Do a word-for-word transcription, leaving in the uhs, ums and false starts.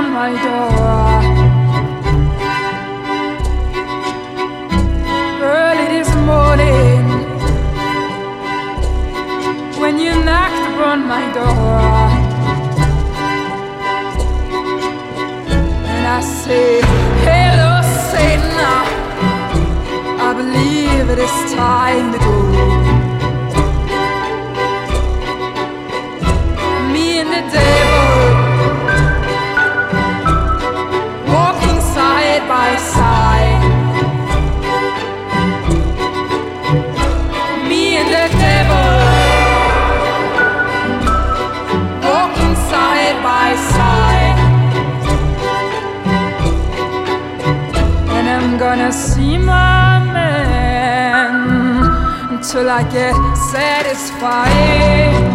on my door. Early this morning, when you knocked upon my door, and I say, hello, Satan, I believe it is time to go. Me and the devil walking side by side. Me and the devil walking side by side. And I'm gonna see my man until I get satisfied.